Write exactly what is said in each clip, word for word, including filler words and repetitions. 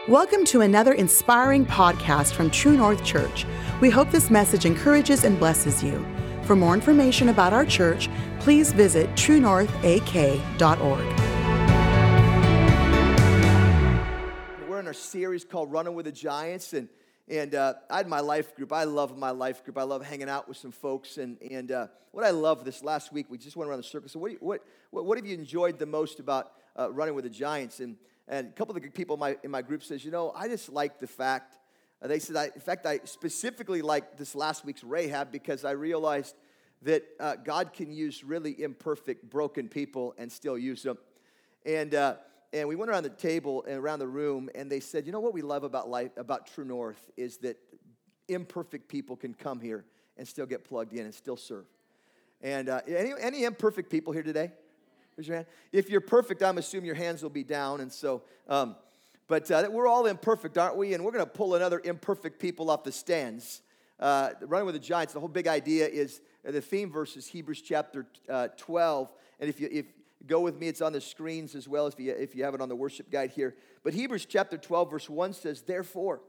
Welcome to another inspiring podcast from True North Church. We hope this message encourages and blesses you. For more information about our church, please visit true north a k dot org. We're in our series called Running with the Giants, and and uh, I had my life group. I love my life group. I love hanging out with some folks, and and uh, what I love this last week, we just went around the circle. So what do you, what, what what have you enjoyed the most about uh, Running with the Giants? And And a couple of the people in my, in my group says, you know, I just like the fact, uh, they said, I, in fact, I specifically liked this last week's Rahab because I realized that uh, God can use really imperfect, broken people and still use them. And uh, and we went around the table and around the room, and they said, you know what we love about life, about True North is that imperfect people can come here and still get plugged in and still serve. And uh, any, any imperfect people here today? Raise your hand. If you're perfect, I'm assuming your hands will be down. And so, um, but uh, we're all imperfect, aren't we? And we're going to pull another imperfect people off the stands. Uh, Running with the Giants, the whole big idea is, uh, the theme verse is Hebrews chapter uh, twelve. And if you if go with me, it's on the screens as well if you, if you have it on the worship guide here. But Hebrews chapter twelve, verse one says, therefore.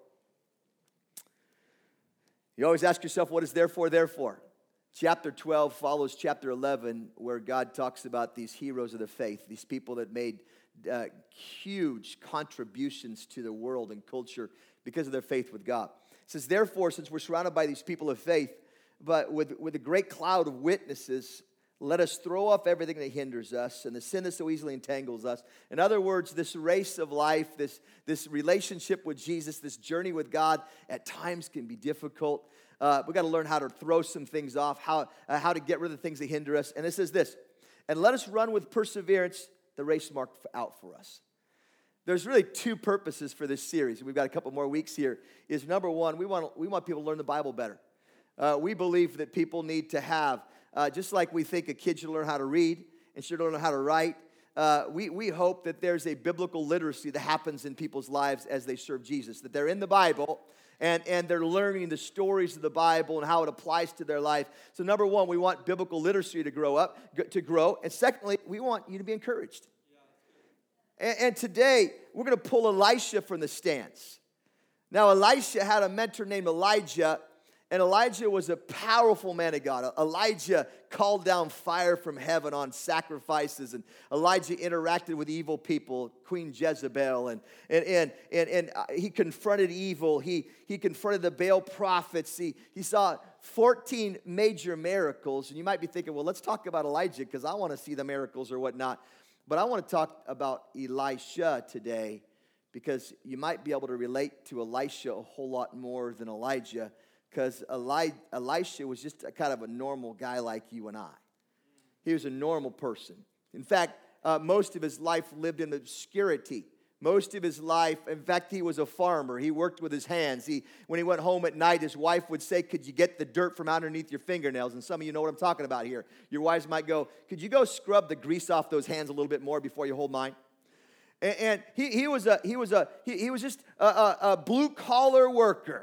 You always ask yourself, what is therefore, therefore? Chapter twelve follows chapter eleven, where God talks about these heroes of the faith, these people that made uh, huge contributions to the world and culture because of their faith with God. It says, therefore, since we're surrounded by these people of faith, but with, with a great cloud of witnesses, let us throw off everything that hinders us and the sin that so easily entangles us. In other words, this race of life, this, this relationship with Jesus, this journey with God, at times can be difficult. Uh, we've got to learn how to throw some things off, how, uh, how to get rid of the things that hinder us. And it says this, and let us run with perseverance the race marked out for us. There's really two purposes for this series. We've got a couple more weeks here. Is number one, we want, we want people to learn the Bible better. Uh, we believe that people need to have, uh, just like we think a kid should learn how to read and should learn how to write, uh, we, we hope that there's a biblical literacy that happens in people's lives as they serve Jesus, that they're in the Bible, And, and they're learning the stories of the Bible and how it applies to their life. So number one, we want biblical literacy to grow up, to grow. And secondly, we want you to be encouraged. And, and today, we're going to pull Elisha from the stands. Now, Elisha had a mentor named Elijah, and Elijah was a powerful man of God. Elijah called down fire from heaven on sacrifices, and Elijah interacted with evil people, Queen Jezebel, and and and and, and he confronted evil. He he confronted the Baal prophets. He he saw fourteen major miracles, and you might be thinking, well, let's talk about Elijah because I want to see the miracles or whatnot. But I want to talk about Elisha today because you might be able to relate to Elisha a whole lot more than Elijah. Because Eli- Elisha was just a kind of a normal guy like you and I. He was a normal person. In fact, uh, most of his life lived in obscurity. Most of his life, in fact, he was a farmer. He worked with his hands. He, when he went home at night, his wife would say, could you get the dirt from underneath your fingernails? And some of you know what I'm talking about here. Your wives might go, could you go scrub the grease off those hands a little bit more before you hold mine? And, and he, he was a he was a he, he was just a, a, a blue collar worker.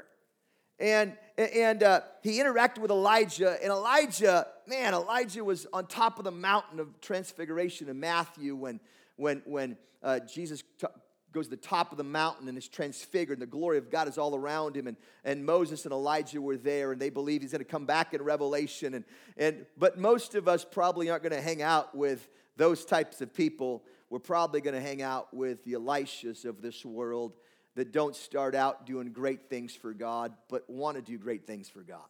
And and uh, he interacted with Elijah. And Elijah, man, Elijah was on top of the mountain of transfiguration in Matthew when when when uh, Jesus t- goes to the top of the mountain and is transfigured. And the glory of God is all around him. And, and Moses and Elijah were there, and they believe he's going to come back in Revelation. And and but most of us probably aren't going to hang out with those types of people. We're probably going to hang out with the Elishas of this world that don't start out doing great things for God, but want to do great things for God.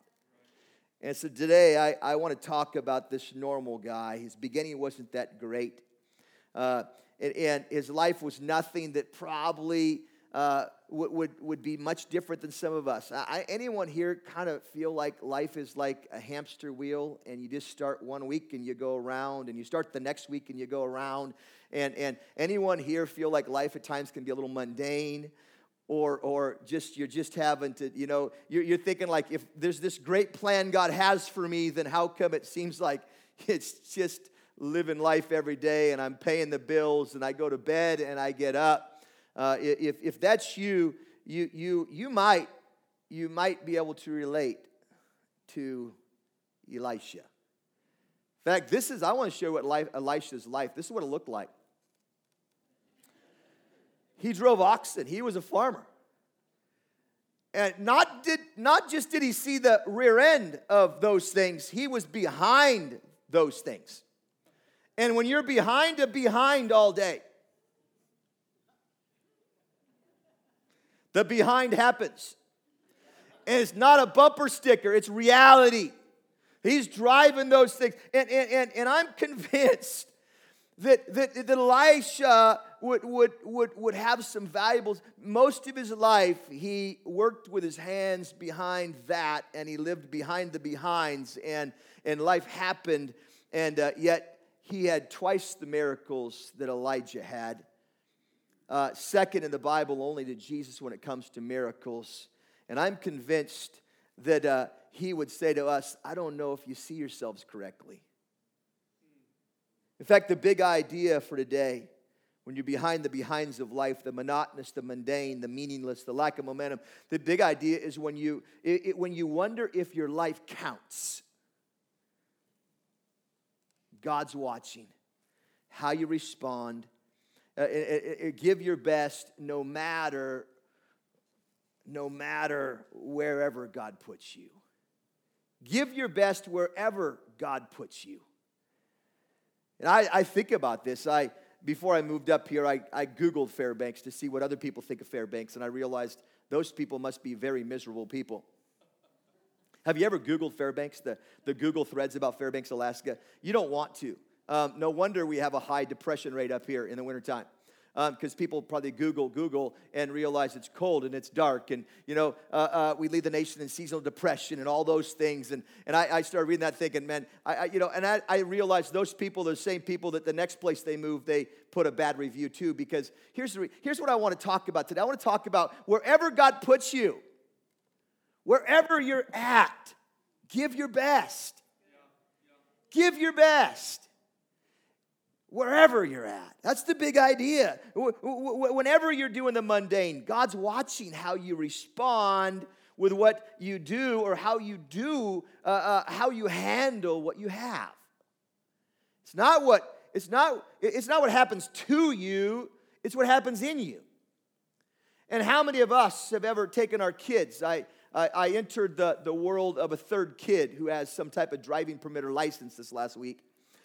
And so today, I, I want to talk about this normal guy. His beginning wasn't that great. Uh, and, and his life was nothing that probably uh, would, would, would be much different than some of us. I, anyone here kind of feel like life is like a hamster wheel, and you just start one week and you go around, and you start the next week and you go around. And, and anyone here feel like life at times can be a little mundane? Or or just you're just having to, you know, you're, you're thinking like, if there's this great plan God has for me, then how come it seems like it's just living life every day and I'm paying the bills and I go to bed and I get up? Uh, if if that's you, you you you might you might be able to relate to Elisha. In fact, this is I want to show what life Elisha's life. This is what it looked like. He drove oxen. He was a farmer. And not, did, not just did he see the rear end of those things, he was behind those things. And when you're behind a behind all day, the behind happens. And it's not a bumper sticker, it's reality. He's driving those things. And, and, and, and I'm convinced that, that, that Elisha would, would, would, would have some valuables. Most of his life, he worked with his hands behind that, and he lived behind the behinds, and, and life happened, and uh, yet he had twice the miracles that Elijah had. Uh, second in the Bible only to Jesus when it comes to miracles. And I'm convinced that uh, he would say to us, I don't know if you see yourselves correctly. In fact, the big idea for today, when you're behind the behinds of life, the monotonous, the mundane, the meaningless, the lack of momentum, the big idea is when you, it, it, when you wonder if your life counts. God's watching how you respond. Uh, it, it, give your best no matter, no matter wherever God puts you. Give your best wherever God puts you. And I, I think about this. I before I moved up here, I, I Googled Fairbanks to see what other people think of Fairbanks, and I realized those people must be very miserable people. Have you ever Googled Fairbanks, the, the Google threads about Fairbanks, Alaska? You don't want to. Um, no wonder we have a high depression rate up here in the wintertime. Because um, people probably Google, Google, and realize it's cold and it's dark. And, you know, uh, uh, we lead the nation in seasonal depression and all those things. And, and I, I started reading that thinking, man, I, I, you know, and I, I realized those people are the same people that the next place they move, they put a bad review too. Because here's, the re- here's what I want to talk about today. I want to talk about wherever God puts you, wherever you're at, give your best. Give your best. Wherever you're at. That's the big idea. Whenever you're doing the mundane, God's watching how you respond with what you do, or how you do, uh, uh, how you handle what you have. It's not what it's not. It's not what happens to you. It's what happens in you. And how many of us have ever taken our kids? I I, I entered the the world of a third kid who has some type of driving permit or license this last week.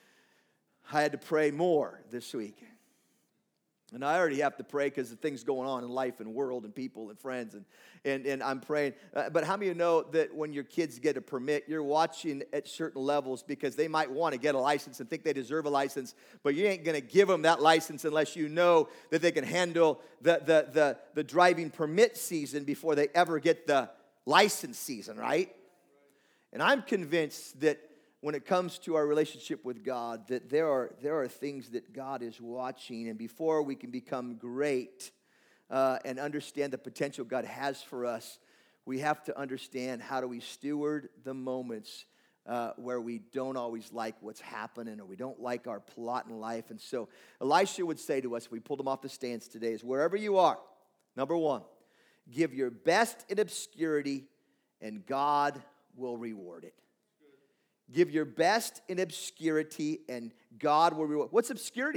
I had to pray more this week. And I already have to pray because of things going on in life and world and people and friends. And, and, and I'm praying. Uh, but how many of you know that when your kids get a permit, you're watching at certain levels because they might want to get a license and think they deserve a license, but you ain't going to give them that license unless you know that they can handle the, the, the, the driving permit season before they ever get the license season, right? And I'm convinced that when it comes to our relationship with God, that there are, there are things that God is watching. And before we can become great uh, and understand the potential God has for us, we have to understand how do we steward the moments uh, where we don't always like what's happening, or we don't like our plot in life. And so Elisha would say to us, if we pulled him off the stands today, is wherever you are, number one, give your best in obscurity, and God will reward it. Give your best in obscurity, and God will reward. What's obscurity?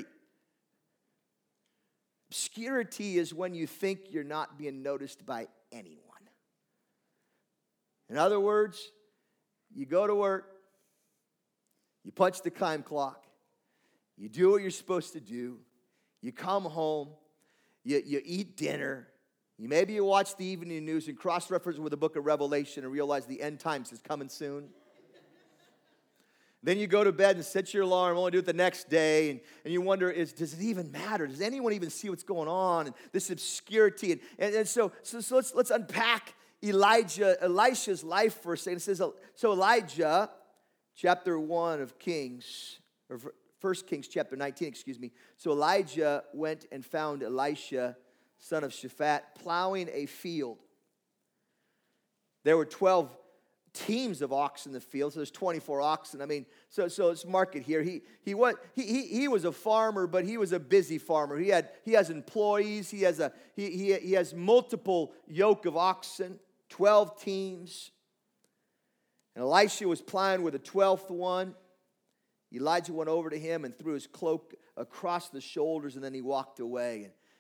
Obscurity is when you think you're not being noticed by anyone. In other words, you go to work, you punch the time clock, you do what you're supposed to do, you come home, you, you eat dinner, you maybe you watch the evening news and cross-reference with the book of Revelation and realize the end times is coming soon. Then you go to bed and set your alarm, only do it the next day, and, and you wonder, is, does it even matter? Does anyone even see what's going on? And this obscurity. And, and, and so, so, so let's, let's unpack Elijah, Elisha's life for a second. It says, so Elijah, chapter one of Kings, or First Kings chapter nineteen, excuse me. So Elijah went and found Elisha, son of Shaphat, plowing a field. There were twelve teams of oxen in the field, so there's twenty-four oxen. I mean, so so let's mark it here. He he was he he, he was a farmer, but he was a busy farmer. He had he has employees. He has a he he, he has multiple yoke of oxen, twelve teams. And Elisha was plowing with the twelfth one. Elijah went over to him and threw his cloak across the shoulders, and then he walked away. And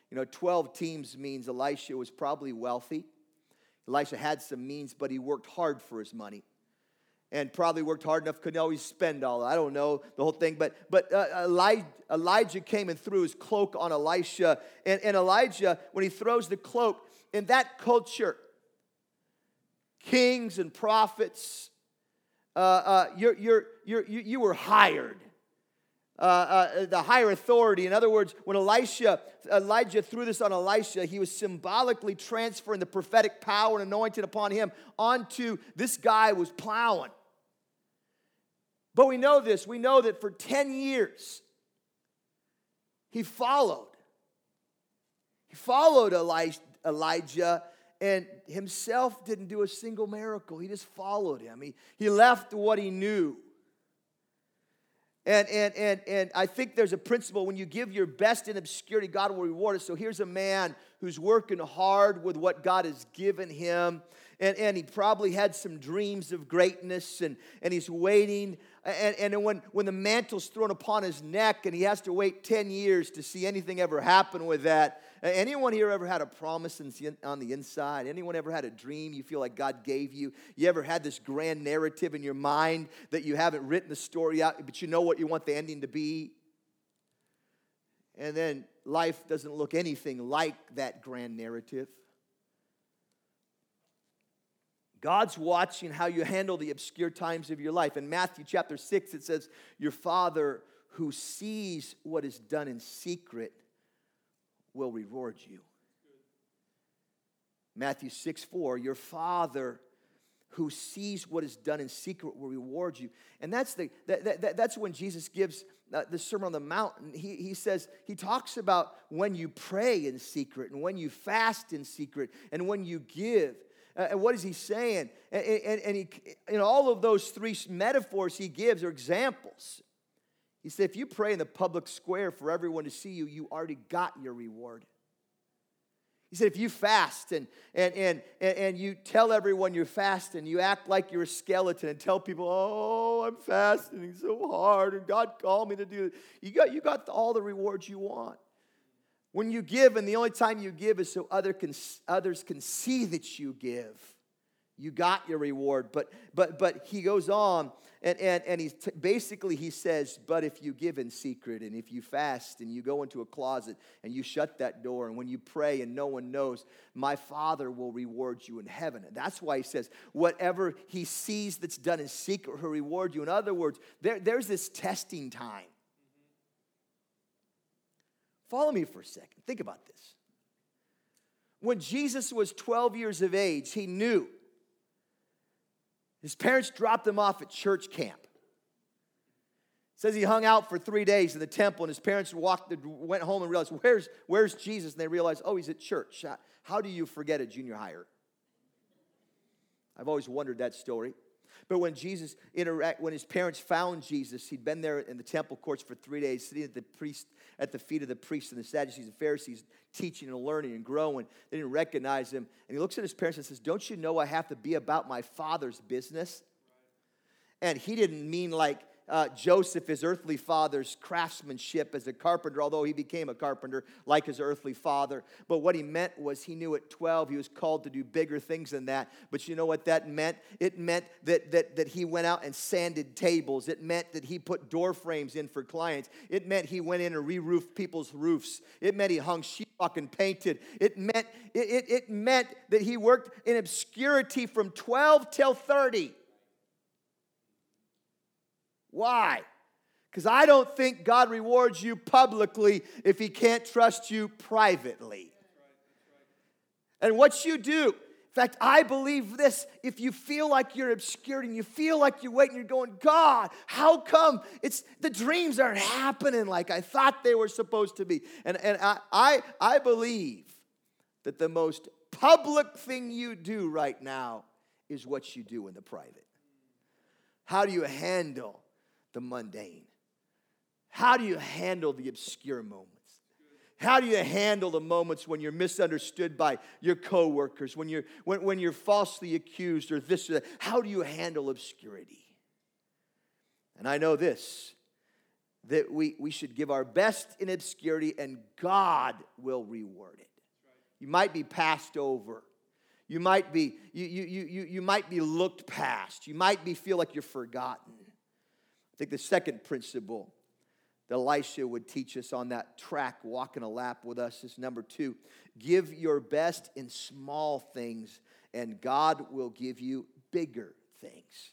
You know, twelve teams means Elisha was probably wealthy. Elisha had some means, but he worked hard for his money. And probably worked hard enough, couldn't always spend all. I don't know the whole thing. But but uh, Elijah, Elijah came and threw his cloak on Elisha. And, and Elijah, when he throws the cloak, in that culture, kings and prophets, uh, uh, you're, you're, you're, you, you were hired. Uh, uh, the higher authority. In other words, when Elisha, Elijah threw this on Elisha, he was symbolically transferring the prophetic power and anointing upon him onto this guy who was plowing. But we know this. We know that for ten years, he followed. He followed Elijah, and himself didn't do a single miracle. He just followed him. He, he left what he knew. And, and, and, and I think there's a principle, when you give your best in obscurity, God will reward it. So here's a man who's working hard with what God has given him. And, and he probably had some dreams of greatness, and, and he's waiting. And, and when, when the mantle's thrown upon his neck and he has to wait ten years to see anything ever happen with that. Anyone here ever had a promise on the inside? Anyone ever had a dream you feel like God gave you? You ever had this grand narrative in your mind that you haven't written the story out, but you know what you want the ending to be? And then life doesn't look anything like that grand narrative. God's watching how you handle the obscure times of your life. In Matthew chapter six, it says, your Father who sees what is done in secret will reward you. Matthew six four, your Father who sees what is done in secret will reward you. And that's the that, that, that's when Jesus gives uh, the Sermon on the Mount. He, he says, he talks about when you pray in secret, and when you fast in secret, and when you give. Uh, and what is he saying? And, and, and he, in all of those three metaphors he gives are examples. He said, if you pray in the public square for everyone to see you, you already got your reward. He said, if you fast and, and, and, and you tell everyone you're fasting, you act like you're a skeleton and tell people, oh, I'm fasting so hard and God called me to do it. You got, you got all the rewards you want. When you give, and the only time you give is so other can, others can see that you give, you got your reward. But but but he goes on, and and and he t- basically he says, but if you give in secret, and if you fast, and you go into a closet, and you shut that door, and when you pray and no one knows, my Father will reward you in heaven. And that's why he says, whatever he sees that's done in secret, he'll reward you. In other words, there, there's this testing time. Follow me for a second. Think about this. When Jesus was twelve years of age, he knew. His parents dropped him off at church camp. It says he hung out for three days in the temple, and his parents walked, went home and realized, where's, where's Jesus? And they realized, oh, he's at church. How do you forget a junior hire? I've always wondered that story. But when Jesus interact, when his parents found Jesus, he'd been there in the temple courts for three days, sitting at the priest, at the feet of the priests and the Sadducees and Pharisees, teaching and learning and growing. They didn't recognize him. And he looks at his parents and says, don't you know I have to be about my Father's business? And he didn't mean like uh, Joseph, his earthly father's craftsmanship as a carpenter, although he became a carpenter like his earthly father. But what he meant was he knew at twelve he was called to do bigger things than that. But you know what that meant? It meant that, that, that he went out and sanded tables. It meant that he put door frames in for clients. It meant he went in and re-roofed people's roofs. It meant he hung sheetrock and painted. It meant, it, it, it meant that he worked in obscurity from twelve till thirty. Why? Because I don't think God rewards you publicly if he can't trust you privately. And what you do, in fact, I believe this, if you feel like you're obscured and you feel like you're waiting, you're going, God, how come it's the dreams aren't happening like I thought they were supposed to be? And, and I, I, I believe that the most public thing you do right now is what you do in the private. How do you handle the mundane? How do you handle the obscure moments? How do you handle the moments when you're misunderstood by your coworkers, when you're when, when you're falsely accused or this or that? How do you handle obscurity? And I know this. that we, we should give our best in obscurity and God will reward it. You might be passed over. You might be, you, you, you, you might be looked past. You might be feel like you're forgotten. I think the second principle that Elisha would teach us on that track, walking a lap with us, is number two. Give your best in small things, and God will give you bigger things.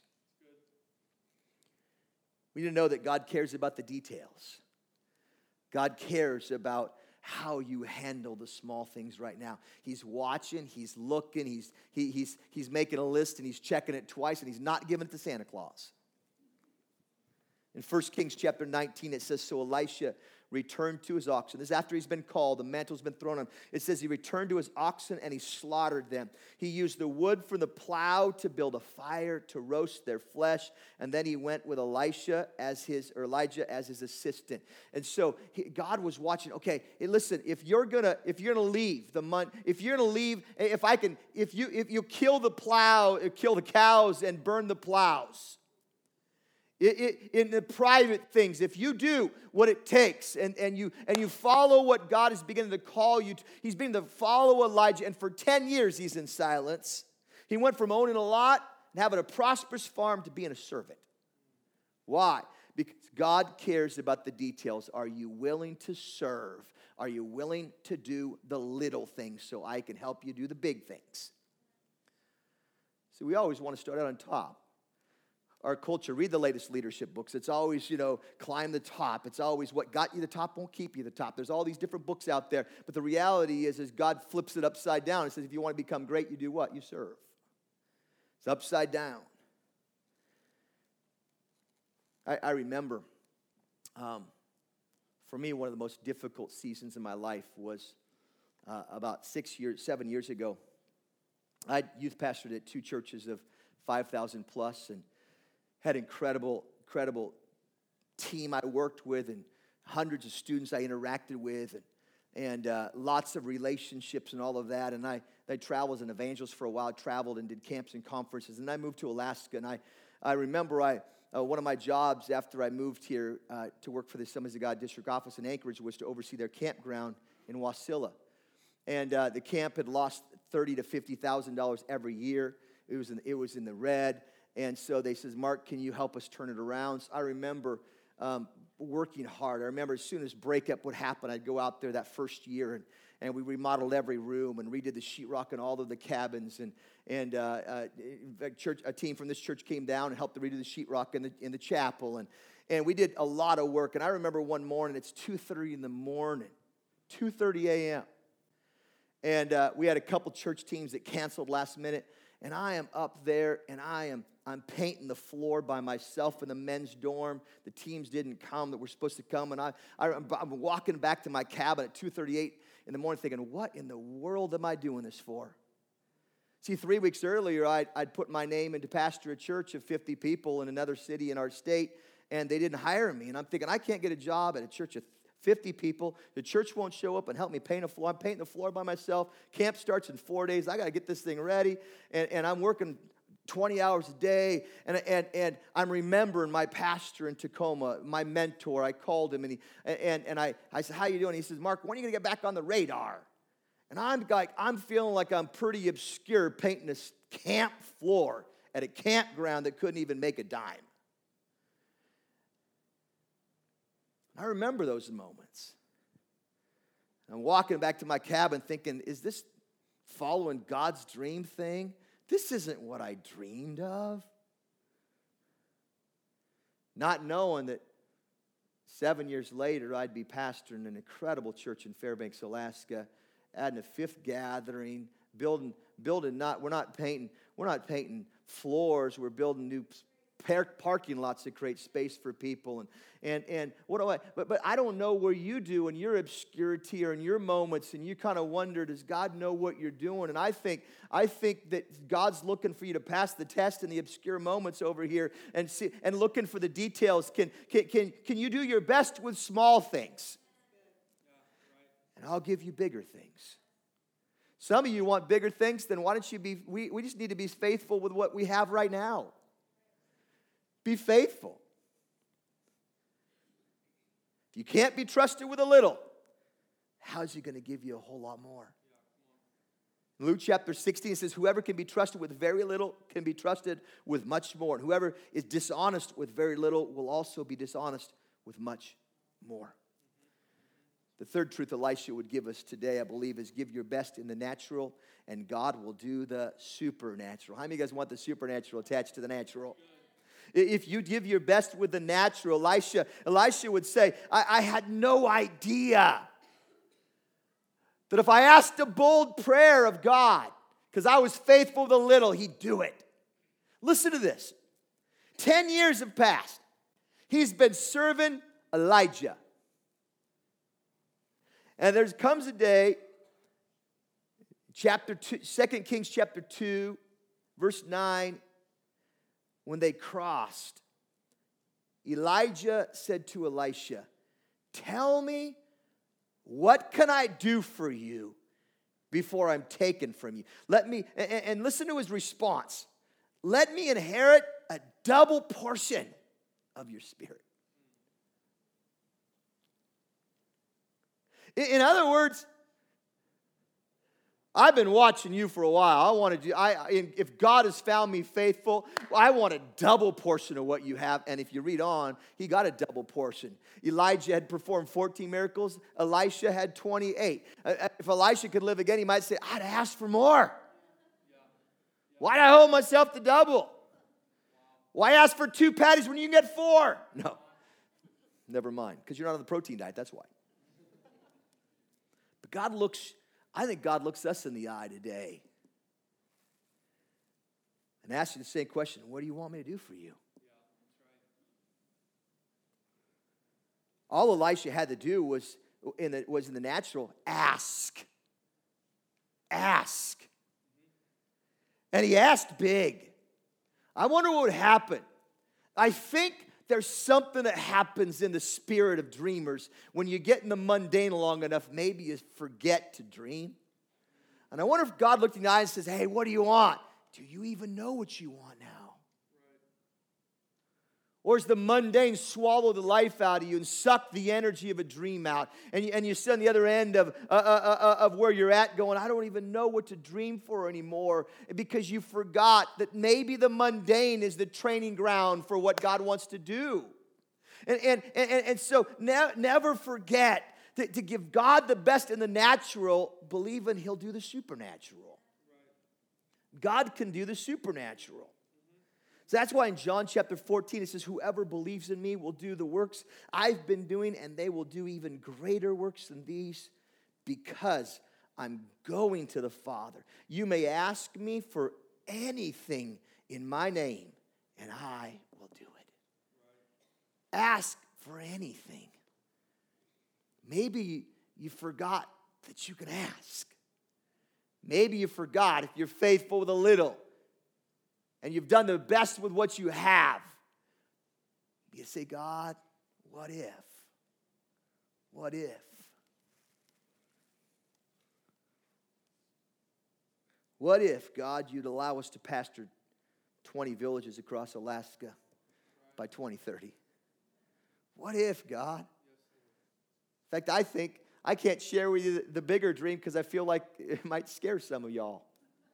We need to know that God cares about the details. God cares about how you handle the small things right now. He's watching, he's looking, he's, he, he's, he's making a list, and he's checking it twice, and he's not giving it to Santa Claus. In First Kings chapter nineteen, it says, so Elisha returned to his oxen. This is after he's been called. The mantle's been thrown on him. It says he returned to his oxen and he slaughtered them. He used the wood from the plow to build a fire to roast their flesh. And then he went with Elisha as his, or Elijah as his assistant. And so he, God was watching. Okay, hey, listen, if you're gonna, if you're gonna leave the month, if you're gonna leave, if I can, if you, if you kill the plow, kill the cows and burn the plows. It, it, in the private things, if you do what it takes and, and, you, and you follow what God is beginning to call you to, he's beginning to follow Elijah, and for ten years he's in silence. He went from owning a lot and having a prosperous farm to being a servant. Why? Because God cares about the details. Are you willing to serve? Are you willing to do the little things so I can help you do the big things? So we always want to start out on top. Our culture, read the latest leadership books. It's always, you know, climb the top. It's always what got you the top won't keep you the top. There's all these different books out there. But the reality is, is God flips it upside down. It says if you want to become great, you do what? You serve. It's upside down. I, I remember, um, for me, one of the most difficult seasons in my life was uh, about six years, seven years ago. I youth pastored at two churches of five thousand plus, and had incredible, incredible team I worked with, and hundreds of students I interacted with, and, and uh, lots of relationships and all of that. And I, I traveled as an evangelist for a while, traveled and did camps and conferences. And I moved to Alaska, and I, I remember I uh, one of my jobs after I moved here uh, to work for the Assemblies of God district office in Anchorage was to oversee their campground in Wasilla. And uh, the camp had lost thirty to fifty thousand dollars every year. It was in, it was in the red. And so they says, Mark, can you help us turn it around? So I remember um, working hard. I remember as soon as breakup would happen, I'd go out there that first year, and, and we remodeled every room and redid the sheetrock in all of the cabins. And and uh, uh, a, church, a team from this church came down and helped to redo the sheetrock in the in the chapel. And and we did a lot of work. And I remember one morning, it's two thirty in the morning, two thirty a.m. And uh, we had a couple church teams that canceled last minute. And I am up there, and I am I'm painting the floor by myself in the men's dorm. The teams didn't come that were supposed to come, and I, I I'm walking back to my cabin at two thirty-eight in the morning, thinking, "What in the world am I doing this for?" See, three weeks earlier, I'd, I'd put my name into pastor a church of fifty people in another city in our state, and they didn't hire me. And I'm thinking, I can't get a job at a church of fifty people. The church won't show up and help me paint a floor. I'm painting the floor by myself. Camp starts in four days. I got to get this thing ready. And, and I'm working twenty hours a day. And, and, and I'm remembering my pastor in Tacoma, my mentor. I called him, and, he, and, and I, I said, how you doing? He says, Mark, when are you going to get back on the radar? And I'm like, I'm feeling like I'm pretty obscure painting this camp floor at a campground that couldn't even make a dime. I remember those moments. I'm walking back to my cabin thinking, is this following God's dream thing? This isn't what I dreamed of. Not knowing that seven years later, I'd be pastoring an incredible church in Fairbanks, Alaska, adding a fifth gathering, building, building not, we're not painting, we're not painting floors, we're building new parking lots to create space for people. And and and what do I but but I don't know where you do in your obscurity or in your moments, and you kind of wonder, does God know what you're doing? And I think I think that God's looking for you to pass the test in the obscure moments over here, and see and looking for the details. Can can can, can you do your best with small things? And I'll give you bigger things. Some of you want bigger things, then why don't you be we, we just need to be faithful with what we have right now. Be faithful. If you can't be trusted with a little, how's he going to give you a whole lot more? Luke chapter sixteen says, whoever can be trusted with very little can be trusted with much more. And whoever is dishonest with very little will also be dishonest with much more. The third truth Elisha would give us today, I believe, is give your best in the natural, and God will do the supernatural. How many of you guys want the supernatural attached to the natural? If you give your best with the natural, Elisha, Elisha would say, I, I had no idea that if I asked a bold prayer of God, because I was faithful with a little, he'd do it. Listen to this. Ten years have passed. He's been serving Elijah. And there comes a day, chapter two, Second Kings chapter two, verse nine, when they crossed, Elijah said to Elisha, tell me, what can I do for you before I'm taken from you? Let me, and, and listen to his response. Let me inherit a double portion of your spirit. In, in other words, I've been watching you for a while. I want to. I if God has found me faithful, I want a double portion of what you have. And if you read on, he got a double portion. Elijah had performed fourteen miracles. Elisha had twenty-eight. If Elisha could live again, he might say, "I'd ask for more. Why'd I hold myself to double? Why ask for two patties when you can get four?" No, never mind, because you're not on the protein diet. That's why. But God looks. I think God looks us in the eye today and asks you the same question, what do you want me to do for you? Yeah, that's right. All Elisha had to do was in the, was in the natural, ask. Ask. And he asked big. I wonder what would happen. I think there's something that happens in the spirit of dreamers. When you get in the mundane long enough, maybe you forget to dream. And I wonder if God looked in the eyes and says, hey, what do you want? Do you even know what you want now? Or is the mundane swallow the life out of you and suck the energy of a dream out? And you, and you sit on the other end of, uh, uh, uh, of where you're at going, I don't even know what to dream for anymore, because you forgot that maybe the mundane is the training ground for what God wants to do. And, and, and, and so ne- never forget to, to give God the best in the natural, believing he'll do the supernatural. God can do the supernatural. So that's why in John chapter fourteen, it says, whoever believes in me will do the works I've been doing, and they will do even greater works than these, because I'm going to the Father. You may ask me for anything in my name, and I will do it. Ask for anything. Maybe you forgot that you can ask. Maybe you forgot if you're faithful with a little, and you've done the best with what you have. You say, God, what if? What if? What if, God, you'd allow us to pastor twenty villages across Alaska by twenty thirty? What if, God? In fact, I think I can't share with you the bigger dream because I feel like it might scare some of y'all.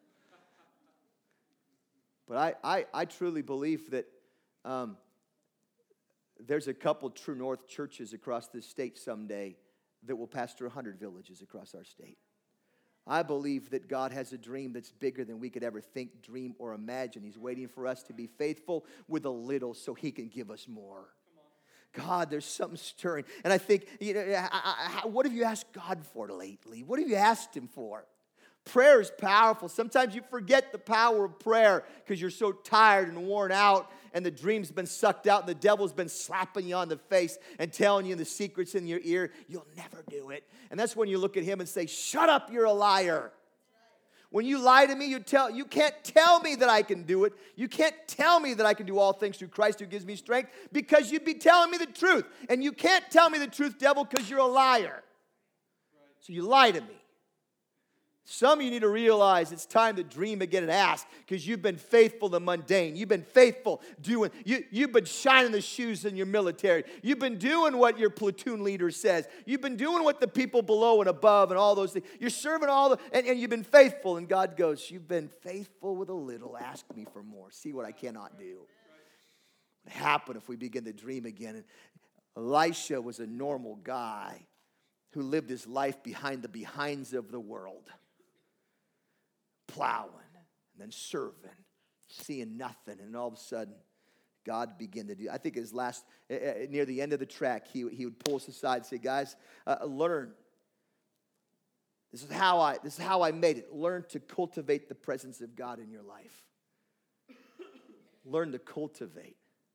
But I, I, I truly believe that um, there's a couple True North churches across this state someday that will pastor one hundred villages across our state. I believe that God has a dream that's bigger than we could ever think, dream, or imagine. He's waiting for us to be faithful with a little so he can give us more. God, there's something stirring. And I think, you know, I, I, what have you asked God for lately? What have you asked him for? Prayer is powerful. Sometimes you forget the power of prayer because you're so tired and worn out, and the dream's been sucked out, and the devil's been slapping you on the face and telling you the secrets in your ear. You'll never do it. And that's when you look at him and say, shut up, you're a liar. When you lie to me, you tell you can't tell me that I can do it. You can't tell me that I can do all things through Christ who gives me strength, because you'd be telling me the truth. And you can't tell me the truth, devil, because you're a liar. So you lie to me. Some of you need to realize it's time to dream again and ask, because you've been faithful to mundane. You've been faithful doing, you, you've been shining the shoes in your military. You've been doing what your platoon leader says. You've been doing what the people below and above and all those things. You're serving all the, and, and you've been faithful. And God goes, you've been faithful with a little. Ask me for more. See what I cannot do. What happened if we begin to dream again? And Elisha was a normal guy who lived his life behind the behinds of the world. Plowing and then serving, seeing nothing, and all of a sudden, God began to do. I think his last, uh, near the end of the track, he, he would pull us aside and say, guys, uh, learn. This is how I, this is how I made it. Learn to cultivate the presence of God in your life. Learn to cultivate.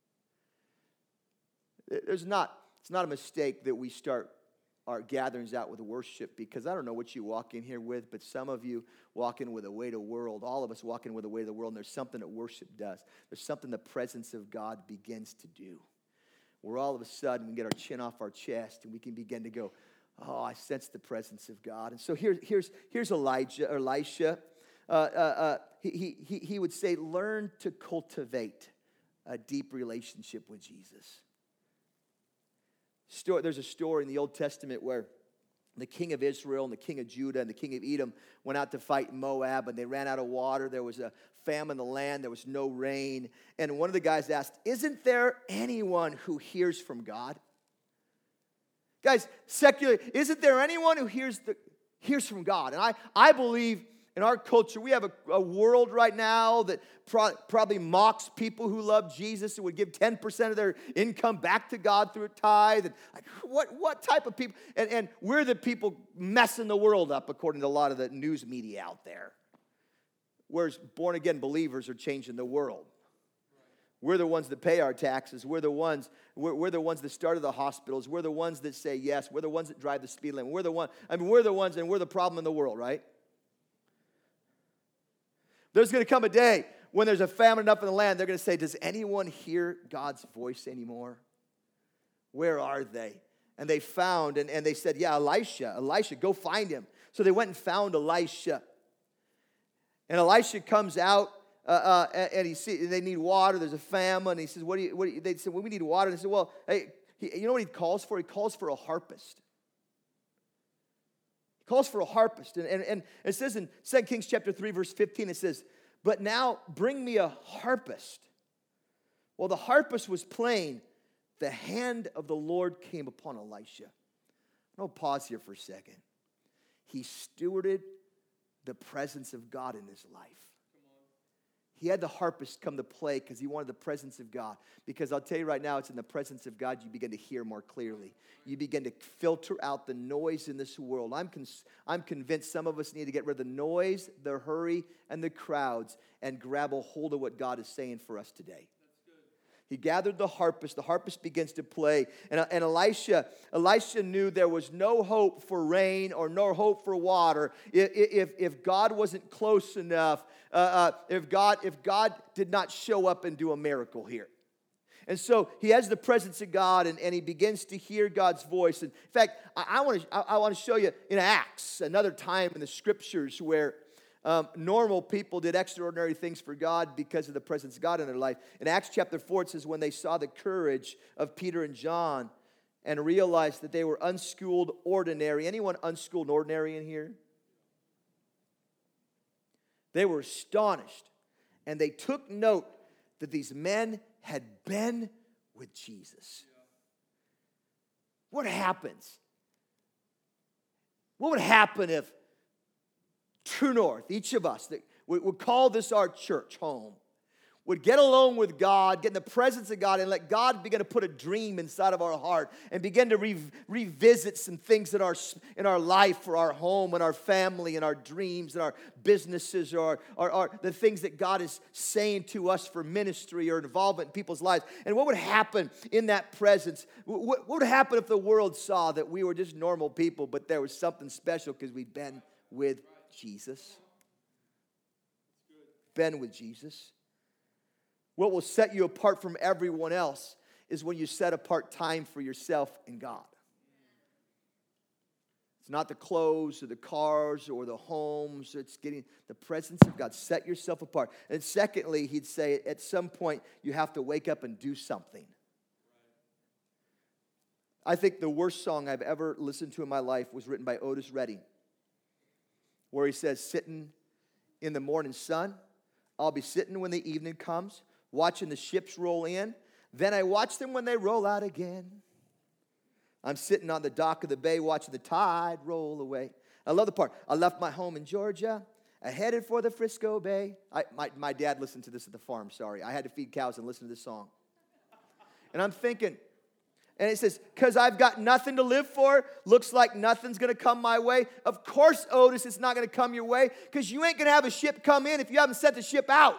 There's not, it's not a mistake that we start our gatherings out with worship, because I don't know what you walk in here with, but some of you walk in with a weight of the world. All of us walk in with a weight of the world, and there's something that worship does. There's something the presence of God begins to do, where all of a sudden we get our chin off our chest and we can begin to go, oh, I sense the presence of God. And so here, here's, here's Elijah, or Elisha. Uh, uh, uh, he, he, he would say, learn to cultivate a deep relationship with Jesus. Story, there's a story in the Old Testament where the king of Israel and the king of Judah and the king of Edom went out to fight Moab, and they ran out of water. There was a famine in the land. There was no rain. And one of the guys asked, isn't there anyone who hears from God? Guys, secular, isn't there anyone who hears, the, hears from God? And I, I believe in our culture, we have a, a world right now that pro- probably mocks people who love Jesus and would give ten percent of their income back to God through a tithe. And like, what, what type of people? And, and we're the people messing the world up, according to a lot of the news media out there. Whereas born-again believers are changing the world. We're the ones that pay our taxes. We're the ones, we're, we're the ones that started the hospitals. We're the ones that say yes. We're the ones that drive the speed limit. We're the one, I mean, we're the ones, and we're the problem in the world, right? There's going to come a day when there's a famine up in the land. They're going to say, does anyone hear God's voice anymore? Where are they? And they found, and, and they said, yeah, Elisha, Elisha, go find him. So they went and found Elisha. And Elisha comes out, uh, uh, and he see, they need water. There's a famine. And he says, what do you, what do you, they said, well, we need water. And they said, well, hey, he, you know what he calls for? He calls for a harpist. Calls for a harpist. And, and, and it says in Second Kings chapter three, verse fifteen, it says, but now bring me a harpist. Well, the harpist was playing. The hand of the Lord came upon Elisha. I'll pause here for a second. He stewarded the presence of God in his life. He had the harpist come to play because he wanted the presence of God. Because I'll tell you right now, it's in the presence of God you begin to hear more clearly. You begin to filter out the noise in this world. I'm, con- I'm convinced some of us need to get rid of the noise, the hurry, and the crowds and grab a hold of what God is saying for us today. He gathered the harpist. The harpist begins to play. And, and Elisha, Elisha knew there was no hope for rain or no hope for water if, if, if God wasn't close enough, uh, uh, if, God, if God did not show up and do a miracle here. And so he has the presence of God, and, and he begins to hear God's voice. And in fact, I, I want to I, I want to show you in Acts, another time in the scriptures where Um, normal people did extraordinary things for God because of the presence of God in their life. In Acts chapter four, it says, when they saw the courage of Peter and John and realized that they were unschooled, ordinary. Anyone unschooled, ordinary in here? They were astonished, and they took note that these men had been with Jesus. What happens? What would happen if True North, each of us, that would call this our church home, would get alone with God, get in the presence of God, and let God begin to put a dream inside of our heart and begin to re- revisit some things in our, in our life, for our home and our family and our dreams and our businesses, or, or, or the things that God is saying to us for ministry or involvement in people's lives. And what would happen in that presence? What, what would happen if the world saw that we were just normal people, but there was something special because we'd been with Jesus? Been with Jesus. What will set you apart from everyone else is when you set apart time for yourself and God. It's not the clothes or the cars or the homes. It's getting the presence of God. Set yourself apart. And secondly, he'd say at some point you have to wake up and do something. I think the worst song I've ever listened to in my life was written by Otis Redding, where he says, sitting in the morning sun, I'll be sitting when the evening comes, watching the ships roll in. Then I watch them when they roll out again. I'm sitting on the dock of the bay watching the tide roll away. I love the part. I left my home in Georgia. I headed for the Frisco Bay. I, my, my dad listened to this at the farm, sorry. I had to feed cows and listen to this song. And I'm thinking, and it says, because I've got nothing to live for, looks like nothing's going to come my way. Of course, Otis, it's not going to come your way, because you ain't going to have a ship come in if you haven't sent the ship out.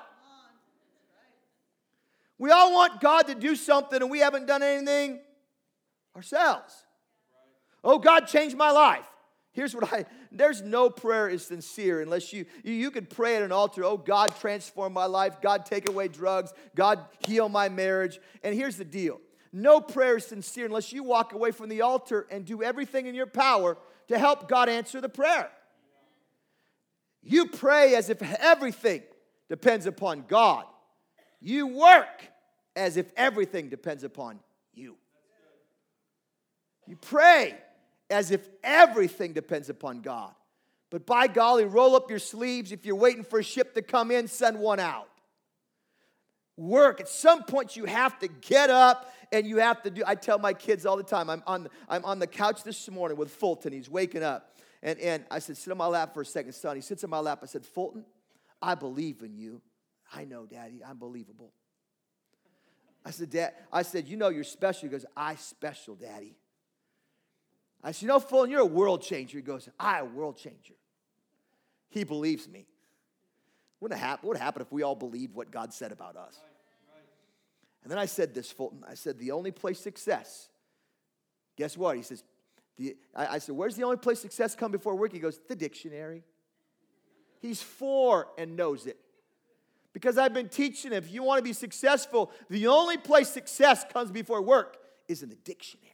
We all want God to do something, and we haven't done anything ourselves. Oh, God changed my life. Here's what I, there's no prayer is sincere unless you, you, you could pray at an altar, oh, God transform my life, God take away drugs, God heal my marriage. And here's the deal. No prayer is sincere unless you walk away from the altar and do everything in your power to help God answer the prayer. You pray as if everything depends upon God. You work as if everything depends upon you. You pray as if everything depends upon God. But by golly, roll up your sleeves. If you're waiting for a ship to come in, send one out. Work. At some point, you have to get up and you have to do. I tell my kids all the time, I'm on, I'm on the couch this morning with Fulton. He's waking up. And, and I said, sit on my lap for a second, son. He sits on my lap. I said, Fulton, I believe in you. I know, Daddy, I'm believable. I said, Dad, I said, you know you're special. He goes, I special, Daddy. I said, you know, Fulton, you're a world changer. He goes, I a world changer. He believes me. Wouldn't it happen, what would happen if we all believed what God said about us? Right, right. And then I said this, Fulton. I said, the only place success, guess what? He says, the, I, I said, where's the only place success come before work? He goes, the dictionary. He's four and knows it. Because I've been teaching him, if you want to be successful, the only place success comes before work is in the dictionary.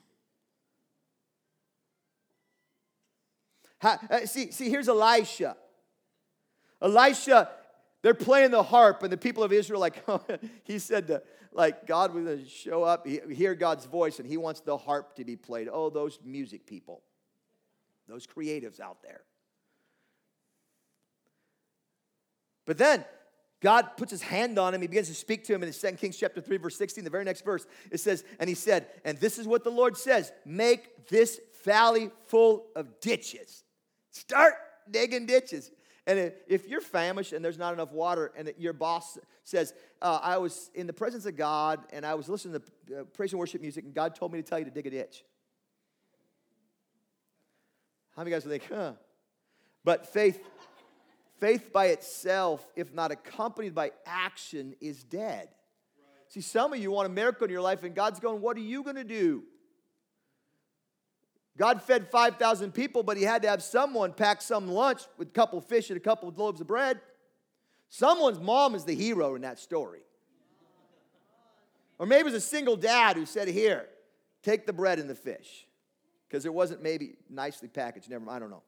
How, uh, see, see, here's Elisha. Elisha, they're playing the harp, and the people of Israel, like, he said, to, like, God was going to show up, he, hear God's voice, and he wants the harp to be played. Oh, those music people, those creatives out there. But then, God puts his hand on him. He begins to speak to him in Second Kings chapter three, verse sixteen, the very next verse. It says, and he said, and this is what the Lord says, make this valley full of ditches. Start digging ditches. And if you're famished and there's not enough water and your boss says, uh, I was in the presence of God and I was listening to uh, praise and worship music and God told me to tell you to dig a ditch. How many guys would think, huh? But faith, faith by itself, if not accompanied by action, is dead. Right. See, some of you want a miracle in your life and God's going, what are you going to do? God fed five thousand people, but he had to have someone pack some lunch with a couple of fish and a couple of loaves of bread. Someone's mom is the hero in that story. Or maybe it was a single dad who said, here, take the bread and the fish. Because it wasn't maybe nicely packaged. Never mind, I don't know.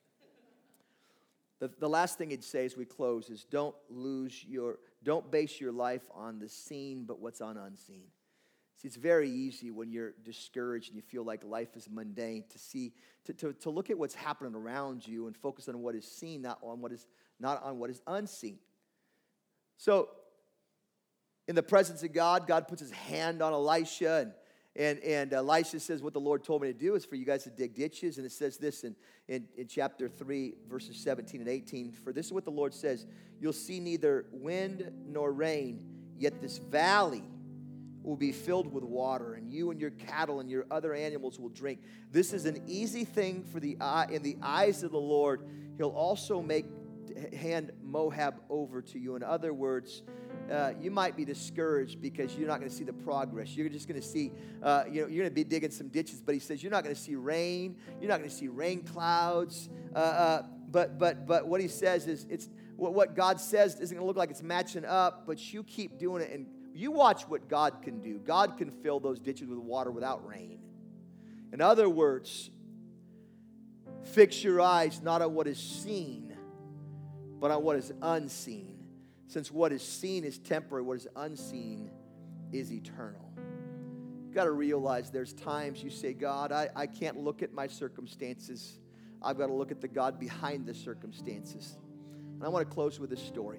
The, the last thing he'd say as we close is don't lose your, don't base your life on the seen, but what's on unseen. See, it's very easy when you're discouraged and you feel like life is mundane to see, to, to, to look at what's happening around you and focus on what is seen, not on what is not on what is unseen. So, in the presence of God, God puts his hand on Elisha, and and, and Elisha says, what the Lord told me to do is for you guys to dig ditches. And it says this in, in, in chapter three, verses seventeen and eighteen. For this is what the Lord says, you'll see neither wind nor rain, yet this valley will be filled with water, and you and your cattle and your other animals will drink. This is an easy thing for the eye in the eyes of the Lord. He'll also make hand Moab over to you. In other words, uh, you might be discouraged because you're not going to see the progress. You're just going to see, uh, you know, you're going to be digging some ditches. But he says you're not going to see rain. You're not going to see rain clouds. Uh, uh, but but but what he says is it's what, what God says isn't going to look like it's matching up. But you keep doing it, and you watch what God can do. God can fill those ditches with water without rain. In other words, Fix your eyes not on what is seen, but on what is unseen. Since what is seen is temporary, what is unseen is eternal. You've got to realize there's times you say, God, I, I can't look at my circumstances. I've got to look at the God behind the circumstances. And I want to close with a story.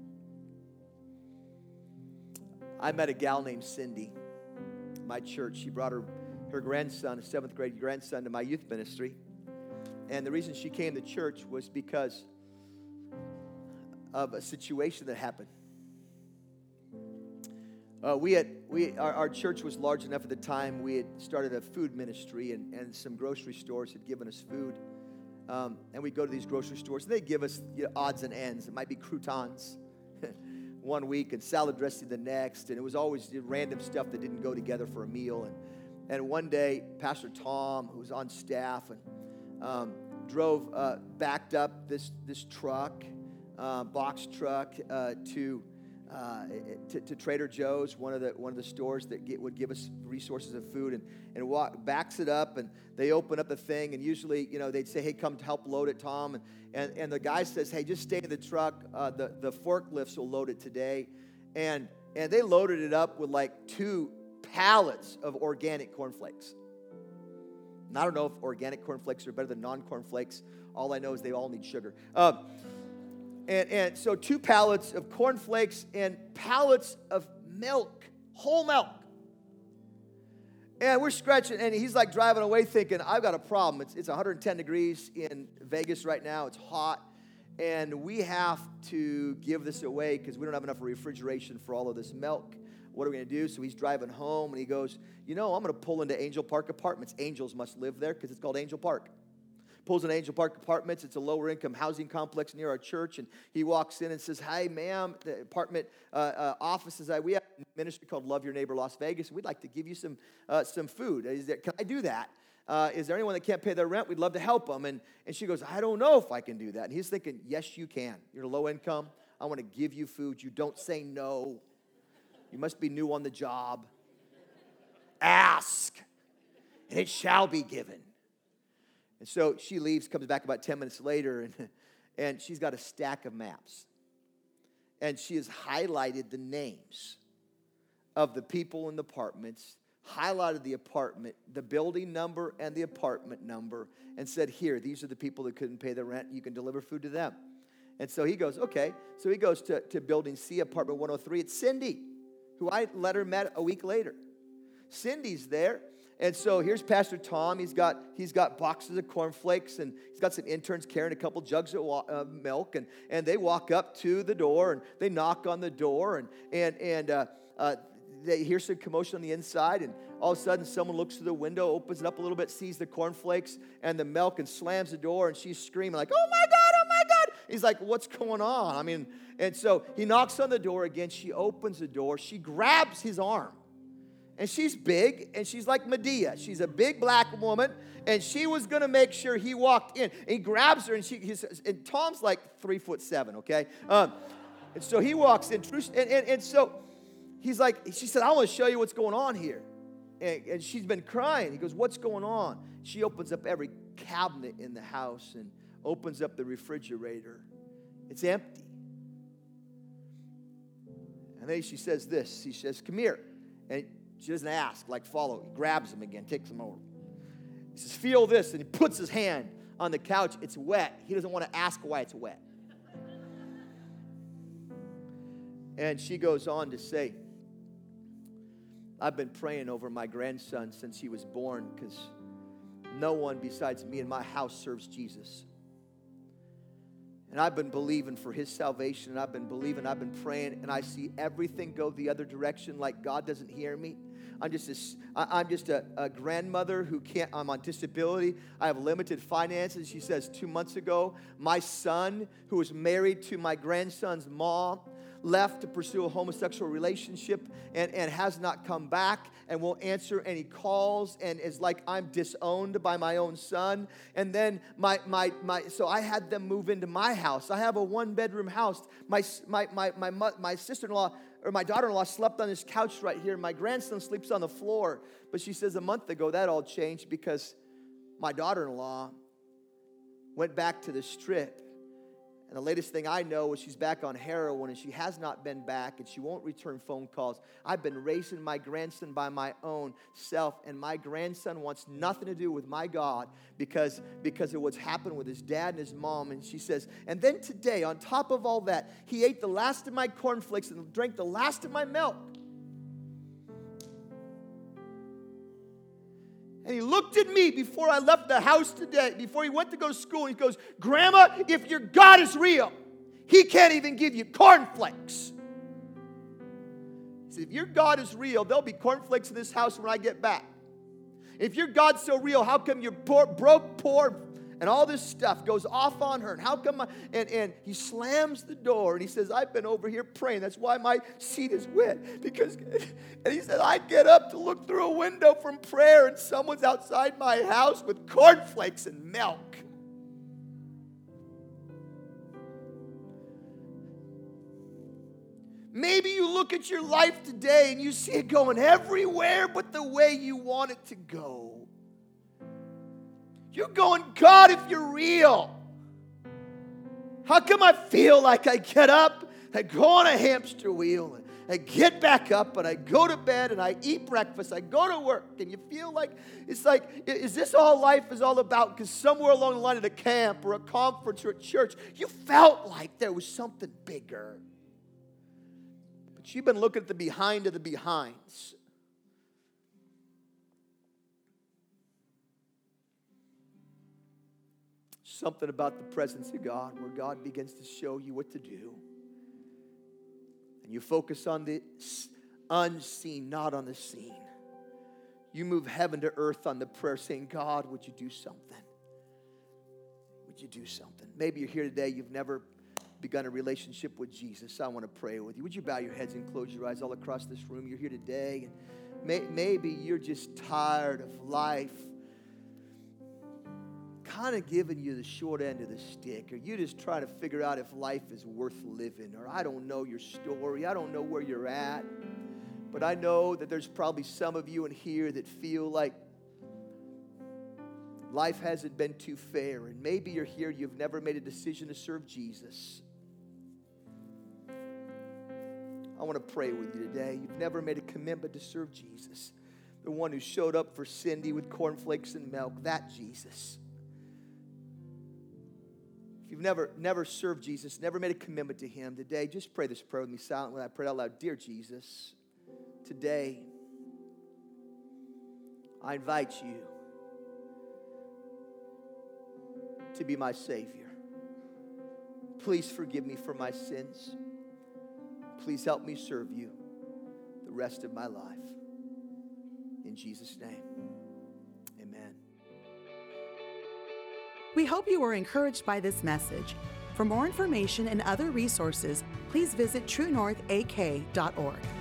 I met a gal named Cindy, my church. She brought her, her grandson, a seventh grade grandson, to my youth ministry. And the reason she came to church was because of a situation that happened. Uh, we had we our, our church was large enough at the time. We had started a food ministry, and, and some grocery stores had given us food. Um, and we'd go to these grocery stores, and they'd give us, you know, odds and ends. It might be croutons one week and salad dressing the next. And it was always random stuff that didn't go together for a meal. And, and one day, Pastor Tom, who was on staff, and um, drove, uh, backed up this, this truck, uh, box truck, uh, to, uh, to to Trader Joe's, one of the one of the stores that get, would give us resources of food, and and walk, backs it up, and they open up the thing, and usually, you know, they'd say, hey, come to help load it, Tom, and and, and the guy says, hey, just stay in the truck, uh, the, the forklifts will load it today, and and they loaded it up with like two pallets of organic cornflakes. And I don't know if organic cornflakes are better than non-cornflakes. All I know is they all need sugar. Um, and, and so two pallets of cornflakes and pallets of milk, whole milk. And we're scratching, and he's like driving away thinking, I've got a problem. It's, it's one hundred ten degrees in Vegas right now. It's hot. And we have to give this away because we don't have enough refrigeration for all of this milk. What are we going to do? So he's driving home, and he goes, you know, I'm going to pull into Angel Park Apartments. Angels must live there because it's called Angel Park. Pulls in Angel Park Apartments. It's a lower-income housing complex near our church. And he walks in and says, hi, ma'am, the apartment uh, uh, office is, uh, we have a ministry called Love Your Neighbor Las Vegas. We'd like to give you some uh, some food. Is there, can I do that? Uh, is there anyone that can't pay their rent? We'd love to help them. And, and she goes, I don't know if I can do that. And he's thinking, yes, you can. You're low income. I want to give you food. You don't say no. You must be new on the job. Ask, and it shall be given. And so she leaves, comes back about ten minutes later, and, and she's got a stack of maps. And she has highlighted the names of the people in the apartments, highlighted the apartment, the building number and the apartment number, and said, here, these are the people that couldn't pay the rent. You can deliver food to them. And so he goes, okay. So he goes to, to building C, apartment one oh three. It's Cindy, who I later met a week later. Cindy's there. And so here's Pastor Tom. He's got he's got boxes of cornflakes, and he's got some interns carrying a couple jugs of uh, milk. And, and they walk up to the door, and they knock on the door, and and and uh, uh, they hear some commotion on the inside. And all of a sudden, someone looks through the window, opens it up a little bit, sees the cornflakes and the milk, and slams the door. And she's screaming like, "Oh my God! Oh my God!" He's like, "What's going on?" I mean, and so he knocks on the door again. She opens the door. She grabs his arm. And she's big, and she's like Medea. She's a big black woman, and she was going to make sure he walked in. And he grabs her, and she, he says, and Tom's like three foot seven, okay? Um, and so he walks in, and, and, and so he's like, she said, I want to show you what's going on here. And, and she's been crying. He goes, what's going on? She opens up every cabinet in the house and opens up the refrigerator. It's empty. And then she says this. She says, come here. And she doesn't ask, like follow. He grabs him again, takes him over. He says, feel this, and he puts his hand on the couch. It's wet. He doesn't want to ask why it's wet. And she goes on to say, I've been praying over my grandson since he was born because no one besides me in my house serves Jesus. And I've been believing for his salvation, and I've been believing, I've been praying, and I see everything go the other direction like God doesn't hear me. I'm just a, I'm just a, a grandmother who can't, I'm on disability. I have limited finances. She says two months ago, my son, who was married to my grandson's mom, left to pursue a homosexual relationship and, and has not come back and won't answer any calls and is like I'm disowned by my own son. And then my my my so I had them move into my house. I have a one-bedroom house. My my my my, my, my sister-in-law or my daughter-in-law slept on this couch right here. My grandson sleeps on the floor. But she says a month ago that all changed because my daughter-in-law went back to the Strip. And the latest thing I know is she's back on heroin, and she has not been back, and she won't return phone calls. I've been raising my grandson by my own self, and my grandson wants nothing to do with my God because, because of what's happened with his dad and his mom. And she says, and then today, on top of all that, he ate the last of my cornflakes and drank the last of my milk. And he looked at me before I left the house today, before he went to go to school. And he goes, Grandma, if your God is real, he can't even give you cornflakes. He said, if your God is real, there'll be cornflakes in this house when I get back. If your God's so real, how come you're poor, broke, poor, and all this stuff goes off on her? And how come I, and, and he slams the door and he says, I've been over here praying. That's why my seat is wet. Because, and he said, I get up to look through a window from prayer and someone's outside my house with cornflakes and milk. Maybe you look at your life today and you see it going everywhere but the way you want it to go. You're going, God, if you're real, how come I feel like I get up, I go on a hamster wheel, and I get back up, and I go to bed, and I eat breakfast, I go to work, and you feel like, it's like, is this all life is all about? Because somewhere along the line at a camp or a conference or a church, you felt like there was something bigger. But you've been looking at the behind of the behinds. Something about the presence of God where God begins to show you what to do. And you focus on the unseen, not on the seen. You move heaven to earth on the prayer saying, God, would you do something? Would you do something? Maybe you're here today, you've never begun a relationship with Jesus. I want to pray with you. Would you bow your heads and close your eyes all across this room? You're here today. And may, maybe you're just tired of life kind of giving you the short end of the stick, or you just try to figure out if life is worth living, or I don't know your story, I don't know where you're at, but I know that there's probably some of you in here that feel like life hasn't been too fair, and maybe you're here, you've never made a decision to serve Jesus. I want to pray with you today. You've never made a commitment to serve Jesus, the one who showed up for Cindy with cornflakes and milk, that Jesus. If you've never, never served Jesus, never made a commitment to Him, today, just pray this prayer with me silently. I pray out loud. Dear Jesus, today, I invite you to be my Savior. Please forgive me for my sins. Please help me serve you the rest of my life. In Jesus' name. We hope you were encouraged by this message. For more information and other resources, please visit true north a k dot org.